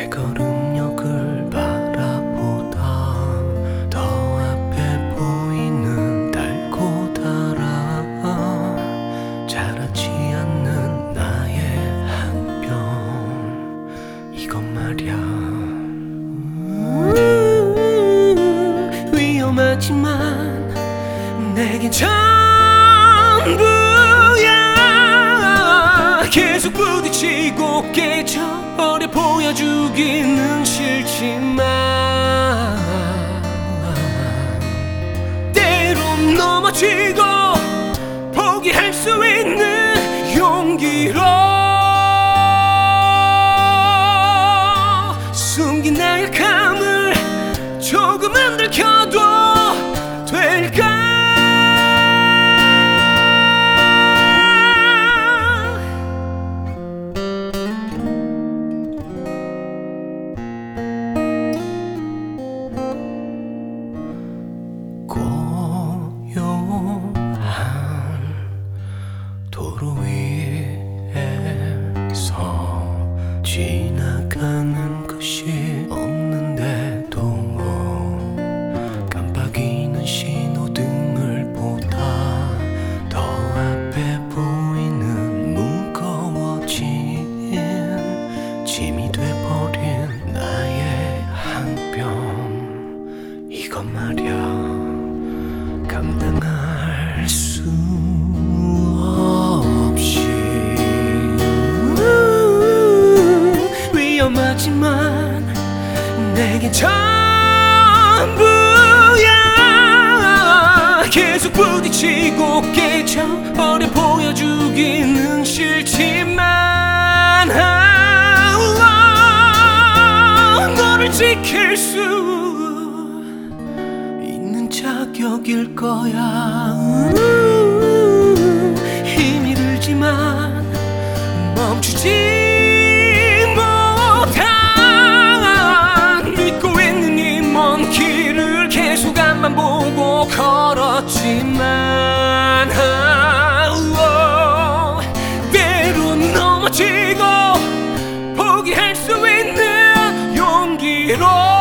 대걸음역을 바라보다 더 앞에 보이는 달고 달아 자라지 않는 나의 한 뼘 이건 말야 위험하지만 내겐 전부야 계속 부딪히고 깨져버려 보여주기는 싫지만 때론 넘어지고 포기할 수 있는 용기로 숨긴 나약함을 조금은 들켜도 될까. 도로 위에서 지나가는 것이 없는데도 깜빡이는 신호등을 보다 더 앞에 보이는 무거워진 짐이 돼버린 나의 한 뼘 이건 말야 감당할 수 위험하지만 내겐 전부야 계속 부딪히고 깨져버려 보여주기는 싫지만 너를 지킬 수 있는 자격일 거야. 힘이 들지만 멈추지 계속 앞만 보고 걸었지만 때론 넘어지고 포기할 수 있는 용기로